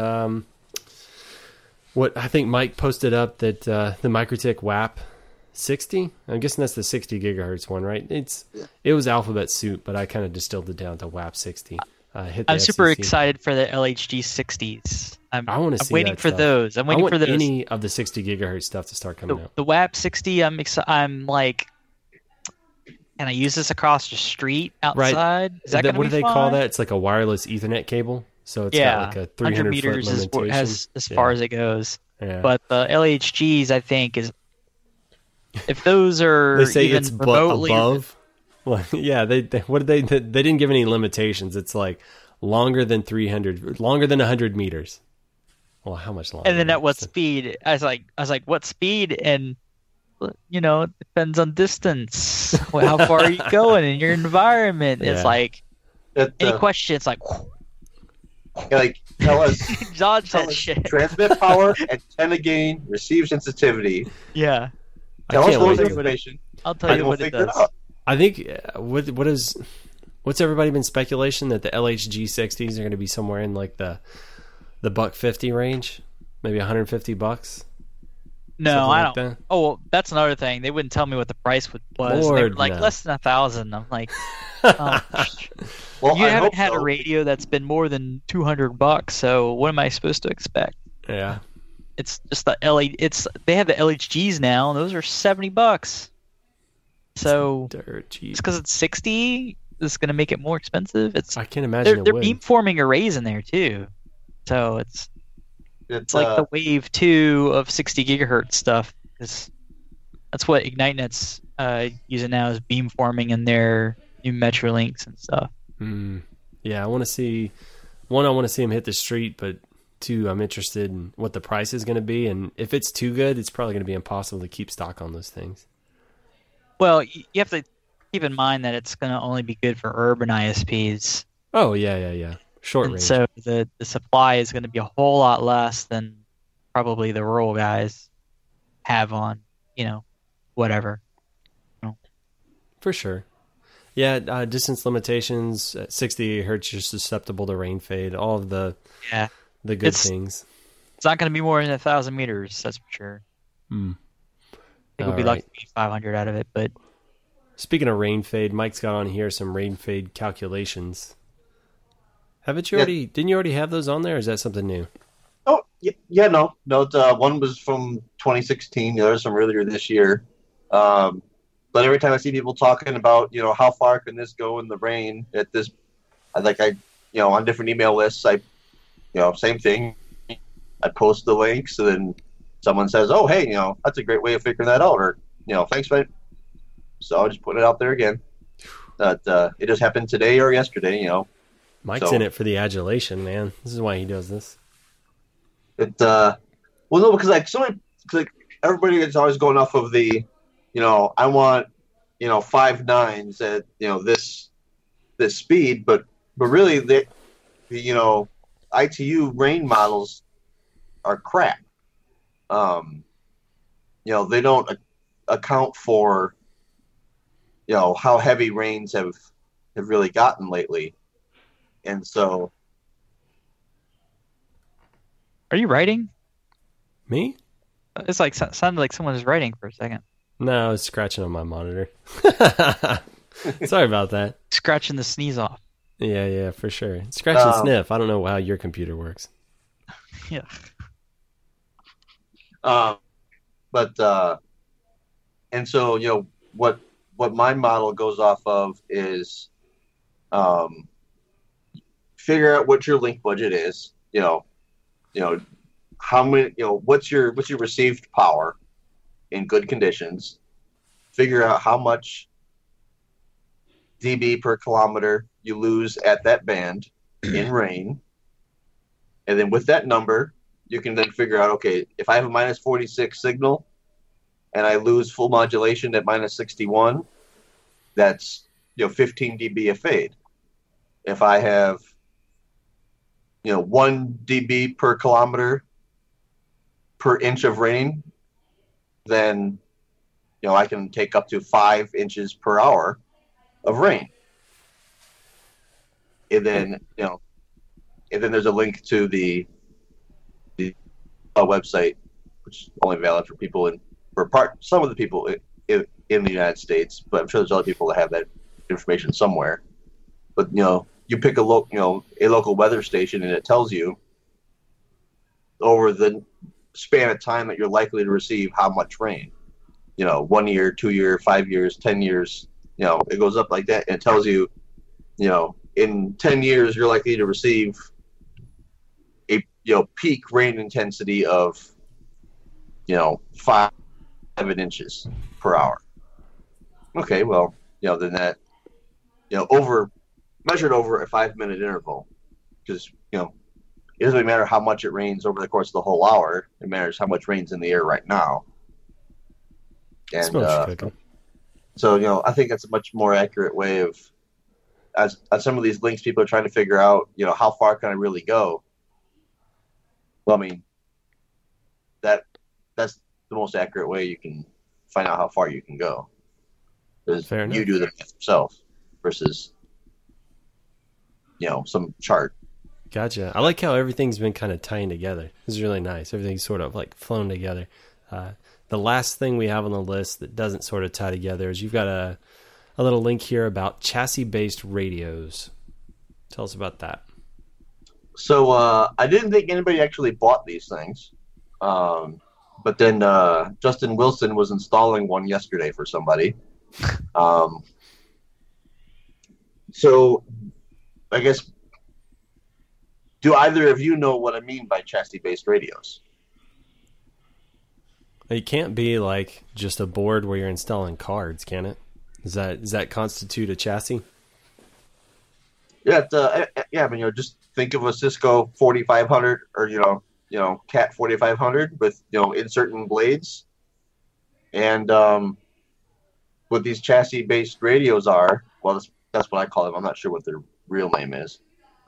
What I think Mike posted up that the MikroTik WAP 60. I'm guessing that's the 60 gigahertz one, right? It was Alphabet Soup, but I kind of distilled it down to WAP 60. Hit the I'm super FCC. excited for the LHG 60s. I want to see. I'm waiting that for stuff. those. I'm waiting I want for those. any of the 60 gigahertz stuff to start coming out. The WAP 60. I'm like, can I use this across the street outside? Is that What gonna do be they call fine? that? It's like a wireless Ethernet cable. So it's Yeah, got like a 100 300 meters foot is limitation. as far as it goes. Yeah. But the LHGs, I think, is if those are They say even it's remotely above. Well, yeah, they what did they didn't give any limitations. It's like longer than 300, longer than 100 meters. Well, how much longer? and then at what speed? I was like, what speed? And it depends on distance. How far are you going in your environment? Yeah. It's like any That, question. It's like tell us dodge tell that us shit. transmit power, antenna gain, receive sensitivity. Yeah, Tell I us can't those wait to- information. I'll tell and you we'll what it figure it does. out. I think what's everybody been speculation that the LHG 60s are going to be somewhere in like the $150 range, maybe $150. No, Something I like don't. that? Oh, well, that's another thing. They wouldn't tell me what the price was. They were Lord, like no. less than 1,000. I'm like, oh, Well, you I haven't hope had a so. radio that's been more than $200. So what am I supposed to expect? Yeah. It's just the they have the LHGs now, and those are $70. So Dirt cheap. it's because it's 60. It's going to make it more expensive. I can't imagine it they're would. beamforming arrays in there too, so it's It's like the wave 2 of 60 gigahertz stuff. That's what IgniteNet's using now is beamforming in their new Metrolinks and stuff. Yeah, I want to see. One, I want to see him hit the street, but two, I'm interested in what the price is going to be, and if it's too good, it's probably going to be impossible to keep stock on those things. Well, you have to keep in mind that it's going to only be good for urban ISPs. Oh yeah. Short And range. so the supply is going to be a whole lot less than probably the rural guys have on, whatever. For sure. Yeah, distance limitations, 60 hertz, you're susceptible to rain fade, all of the Yeah. good It's- things. It's not going to be more than 1,000 meters, that's for sure. I think we'll be All lucky right. to get 500 out of it, but Speaking of rain fade, Mike's got on here some rain fade calculations. Haven't you Yeah. didn't you already have those on there, or is that something new? Oh, yeah, no. One was from 2016. The other's from earlier this year. But every time I see people talking about, how far can this go in the rain at this, on different email lists, same thing. I post the links, and then someone says, "Oh, hey, that's a great way of figuring that out," or, "Thanks, mate." So I just put it out there again. That it just happened today or yesterday. Mike's So- in it for the adulation, man. This is why he does this. Well, no, because everybody is always going off of the, I want, 5 nines at this speed, but really the ITU rain models are crap. They don't account for how heavy rains have really gotten lately, and so are you writing? Me? It's like sounded like someone was writing for a second. No, I was scratching on my monitor. Sorry about that. Scratching the sneeze off. Yeah, for sure. Scratch and sniff. I don't know how your computer works. Yeah. And so, what my model goes off of is figure out what your link budget is, how many, what's your received power in good conditions, figure out how much dB per kilometer you lose at that band in rain. And then with that number, you can then figure out, okay, if I have a minus 46 signal and I lose full modulation at minus 61, that's 15 dB a fade. If I have 1 dB per kilometer per inch of rain, then I can take up to 5 inches per hour of rain. And then there's a link to the website, which is only valid for people some of the people in the United States, but I'm sure there's other people that have that information somewhere. But you pick a local weather station, and it tells you over the span of time that you're likely to receive how much rain. 1 year, 2 year, 5 years, 10 years. It goes up like that, and it tells you, in 10 years you're likely to receive a peak rain intensity of 5 inches per hour. Okay, well, then that measured over a 5-minute interval, because it doesn't really matter how much it rains over the course of the whole hour. It matters how much rain's in the air right now. And so I think that's a much more accurate way of, as some of these links, people are trying to figure out how far can I really go. Well, I mean, that's the most accurate way you can find out how far you can go. Is you do the math yourself versus some chart. Gotcha. I like how everything's been kind of tying together. This is really nice. Everything's sort of like flown together. The last thing we have on the list that doesn't sort of tie together is you've got a little link here about chassis-based radios. Tell us about that. So I didn't think anybody actually bought these things. But then Justin Wilson was installing one yesterday for somebody. So I guess, do either of you know what I mean by chassis-based radios? It can't be like just a board where you're installing cards, can it? Does that constitute a chassis? Yeah, I mean, just think of a Cisco 4500 or Cat 4500 with inserting blades, and what these chassis-based radios are. Well, that's what I call them. I'm not sure what their real name is.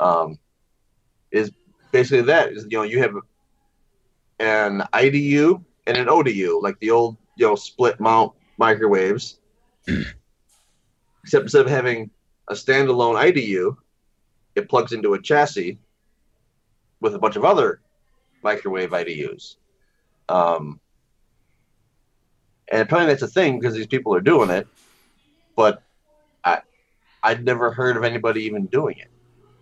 Is basically that is you have an IDU and an ODU, like the old split mount microwaves. Except instead of having a standalone IDU, it plugs into a chassis with a bunch of other microwave IDUs. And apparently that's a thing because these people are doing it, but I'd never heard of anybody even doing it.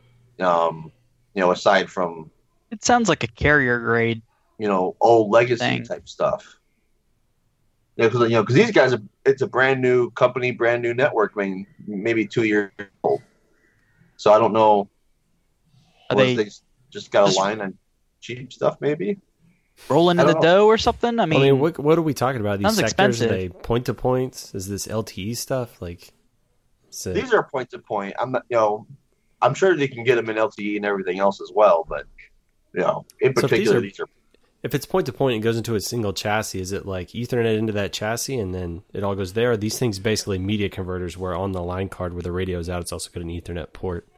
Aside from, it sounds like a carrier grade, old legacy type stuff. Because these guys it's a brand new company, brand new network, maybe 2 years old. So I don't know. They just got a line on cheap stuff, maybe rolling in the dough or something. I mean, what are we talking about? These sounds sectors, expensive. are they point to points? Is this LTE stuff? These are point to point. I'm not, I'm sure they can get them in LTE and everything else as well, but in particular, these are. If it's point to point and goes into a single chassis, is it like Ethernet into that chassis and then it all goes there? Are these things basically media converters where on the line card where the radio's out, it's also got an Ethernet port?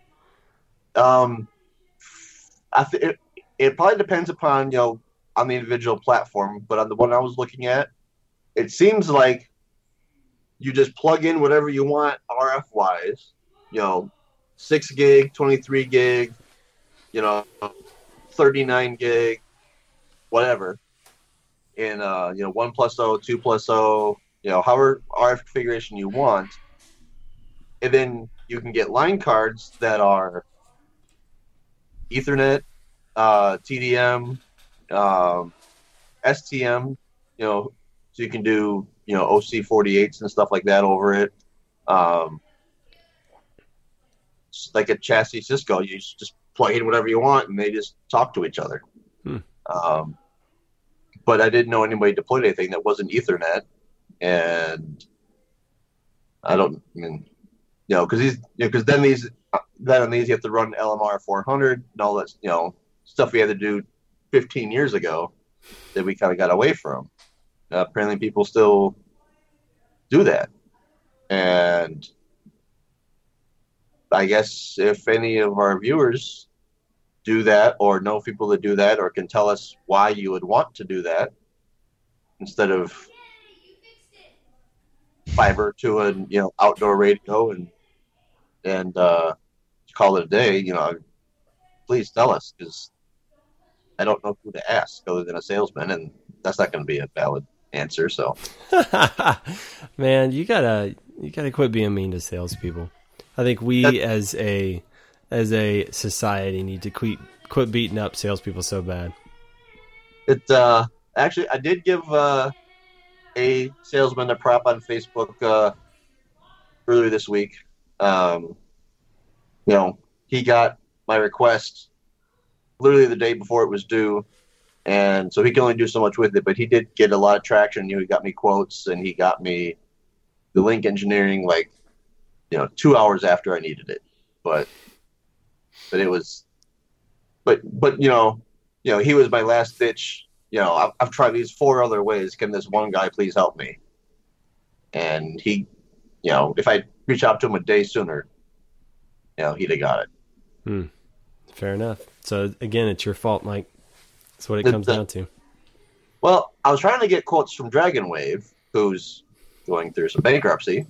It probably depends upon on the individual platform, but on the one I was looking at, it seems like you just plug in whatever you want RF wise, 6 gig, 23 gig, 39 gig, whatever, in 1+0, 2+0, however RF configuration you want, and then you can get line cards that are Ethernet, TDM, STM, so you can do OC48s and stuff like that over it. Like a chassis Cisco, you just plug in whatever you want, and they just talk to each other. But I didn't know anybody deployed anything that wasn't Ethernet, and because then on these you have to run LMR 400 and all that, stuff we had to do 15 years ago that we kind of got away from. Apparently, people still do that, and I guess if any of our viewers do that or know people that do that or can tell us why you would want to do that instead of fiber to an outdoor radio and call it a day, please tell us, because I don't know who to ask other than a salesman, and that's not going to be a valid answer. So man, you gotta quit being mean to salespeople. I think we as a society need to quit beating up salespeople so bad. Actually, I did give a salesman a prop on Facebook earlier this week. He got my request literally the day before it was due, and so he can only do so much with it. But he did get a lot of traction. He got me quotes, and he got me the link engineering 2 hours after I needed it. But it was, but he was my last ditch. I've tried these 4 other ways. Can this one guy please help me? And he, if I reach out to him a day sooner, he'd have got it. Fair enough. So again, it's your fault, Mike. That's what it comes down to. Well, I was trying to get quotes from Dragon Wave, who's going through some bankruptcy,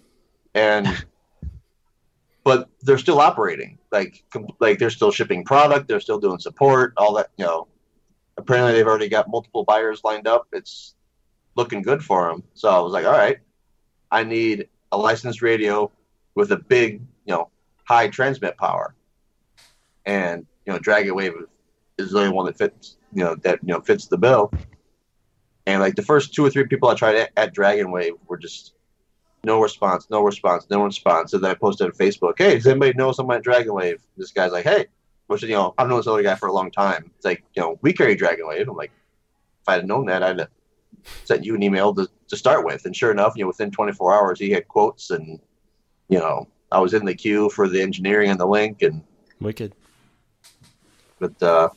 but they're still operating. Like they're still shipping product, they're still doing support, all that. Apparently they've already got multiple buyers lined up. It's looking good for them. So I was like, all right, I need a licensed radio with a big, high transmit power, and Dragon Wave is the only one that fits, fits the bill. And the first 2 or 3 people I tried at Dragon Wave were just no response. And then I posted on Facebook, hey, does anybody know someone at Dragon Wave? This guy's like, hey, which, I've known this other guy for a long time. It's like, we carry Dragon Wave. I'm like, if I had known that, I'd have sent you an email to start with. And sure enough, within 24 hours, he had quotes, and, I was in the queue for the engineering and the link. Wicked. But,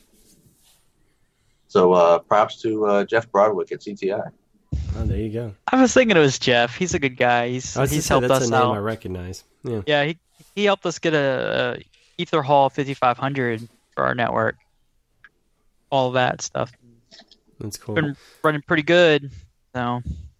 so props to Jeff Broadwick at CTI. Oh, there you go. I was thinking it was Jeff. He's a good guy. He's helped us out. That's a name I recognize. Yeah, he helped us get a Ether Hall 5500 for our network. All that stuff. That's cool. Been running pretty good. So.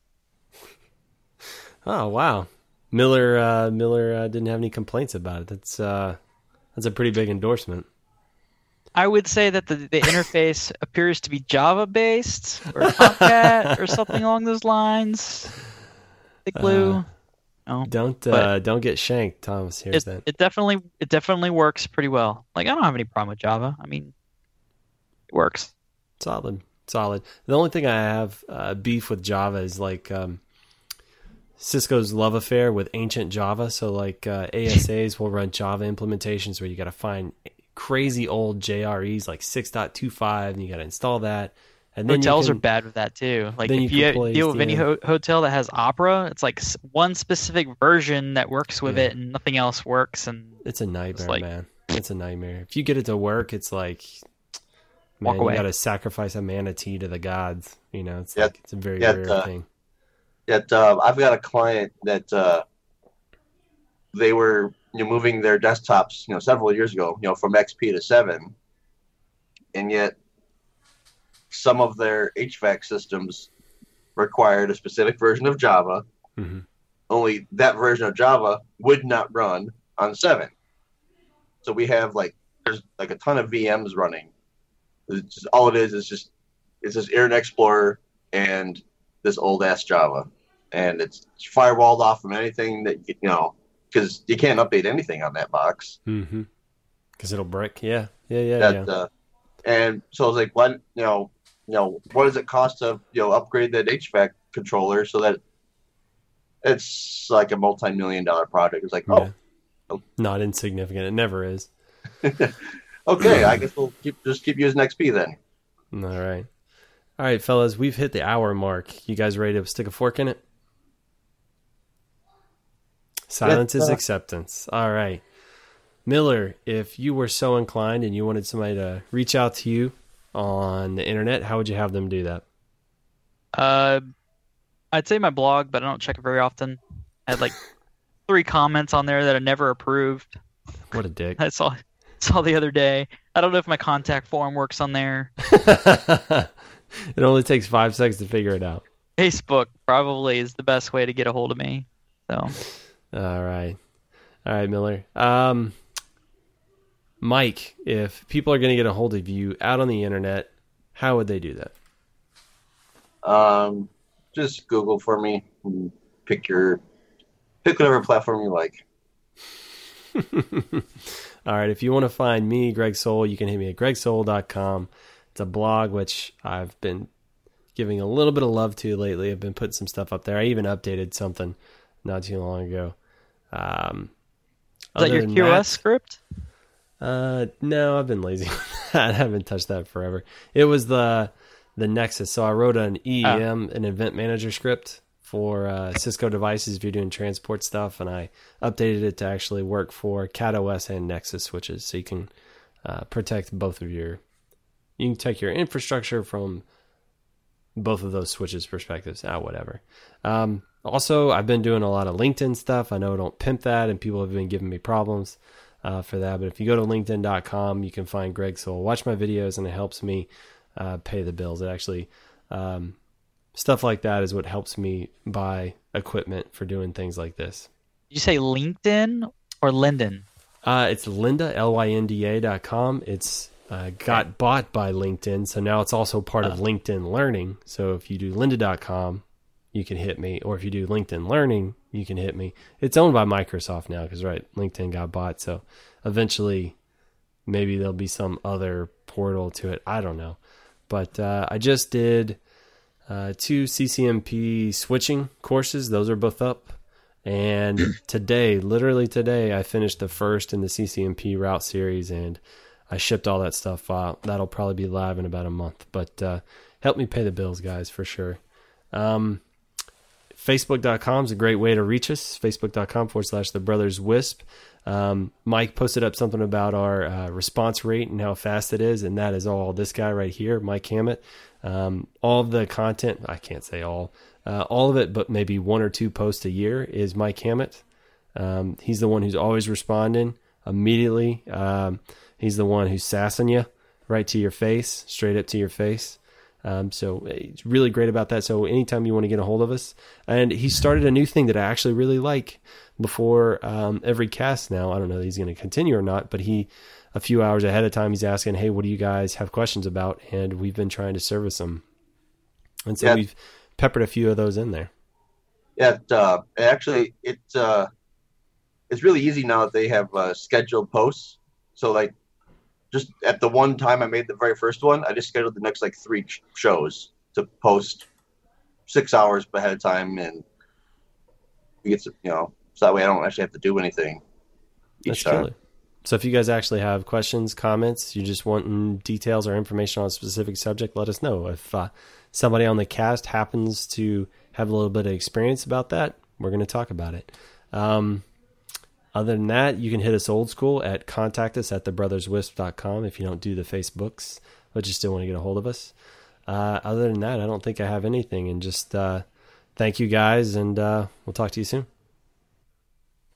Oh wow, Miller didn't have any complaints about it. That's a pretty big endorsement. I would say that the interface appears to be Java based or Tomcat or something along those lines. Thick glue. No, don't get shanked, Thomas. Here's that. It definitely works pretty well. I don't have any problem with Java. I mean, it works. Solid. The only thing I have beef with Java is Cisco's love affair with ancient Java. So ASAs will run Java implementations where you got to find crazy old JREs like 6.25, and you got to install that. And then hotels are bad with that too. If you deal with any hotel that has Opera, it's one specific version that works with it, and nothing else works. And it's a nightmare, man. It's a nightmare. If you get it to work, it's walk away. You got to sacrifice a manatee to the gods. It's it's a very rare thing. I've got a client that they were moving their desktops several years ago from XP to 7, and yet some of their HVAC systems required a specific version of Java. Mm-hmm. Only that version of Java would not run on 7. So we have there's a ton of VMs running. All it is just Internet Explorer and this old ass Java, and it's firewalled off from anything that because you can't update anything on that box. Mm-hmm. Because it'll break. Yeah. And so I was like, what what does it cost to upgrade that HVAC controller so that it's like a multi-million-dollar project? It's like, not insignificant. It never is. Okay, I guess we'll keep using XP then. All right, fellas, we've hit the hour mark. You guys ready to stick a fork in it? Silence is acceptance. All right. Miller, if you were so inclined and you wanted somebody to reach out to you on the internet, how would you have them do that? I'd say my blog, but I don't check it very often. I had like 3 comments on there that I never approved. What a dick. I saw the other day. I don't know if my contact form works on there. It only takes 5 seconds to figure it out. Facebook probably is the best way to get a hold of me. So. All right, Miller. Mike, if people are going to get a hold of you out on the internet, how would they do that? Just Google for me and pick whatever platform you like. All right. If you want to find me, Greg Soul, you can hit me at gregsoul.com. It's a blog which I've been giving a little bit of love to lately. I've been putting some stuff up there. I even updated something not too long ago. Is that your QoS script? No, I've been lazy. I haven't touched that forever. It was the Nexus. So I wrote an EEM, an event manager script for Cisco devices if you're doing transport stuff, and I updated it to actually work for CatOS and Nexus switches, so you can protect both of you can take your infrastructure from both of those switches perspectives. Whatever. Also, I've been doing a lot of LinkedIn stuff. I know I don't pimp that, and people have been giving me problems for that. But if you go to linkedin.com, you can find Greg Soul. Watch my videos, and it helps me pay the bills. It actually, stuff like that is what helps me buy equipment for doing things like this. Did you say LinkedIn or Linden? It's Lynda, LYNDA.com. It's got bought by LinkedIn, so now it's also part of LinkedIn Learning. So if you do lynda.com, you can hit me, or if you do LinkedIn Learning, you can hit me. It's owned by Microsoft now because, LinkedIn got bought, so eventually maybe there'll be some other portal to it. I don't know. But I just did 2 CCNP switching courses. Those are both up. And literally today, I finished the first in the CCNP route series, and I shipped all that stuff out. That'll probably be live in about a month. But help me pay the bills, guys, for sure. Facebook.com is a great way to reach us. Facebook.com/TheBrothersWisp. Mike posted up something about our response rate and how fast it is, and that is all this guy right here, Mike Hammett. All of the content, I can't say all of it, but maybe 1 or 2 posts a year is Mike Hammett. He's the one who's always responding immediately. He's the one who's sassing you right to your face, straight up to your face. So it's really great about that. So anytime you want to get a hold of us, and he started a new thing that I actually really like before every cast now. I don't know if he's going to continue or not, but a few hours ahead of time, he's asking, hey, what do you guys have questions about? And we've been trying to service them. And so we've peppered a few of those in there. Yeah, it's really easy now that they have scheduled posts. So just at the one time I made the very first one, I just scheduled the next 3 shows to post 6 hours ahead of time, and we get so that way I don't actually have to do anything each time. Killer. So if you guys actually have questions, comments, you're just wanting details or information on a specific subject, let us know. If somebody on the cast happens to have a little bit of experience about that, we're going to talk about it. Other than that, you can hit us old school at contact us at thebrotherswisp.com if you don't do the Facebooks, but you still want to get a hold of us. Other than that, I don't think I have anything. And just thank you guys, and we'll talk to you soon.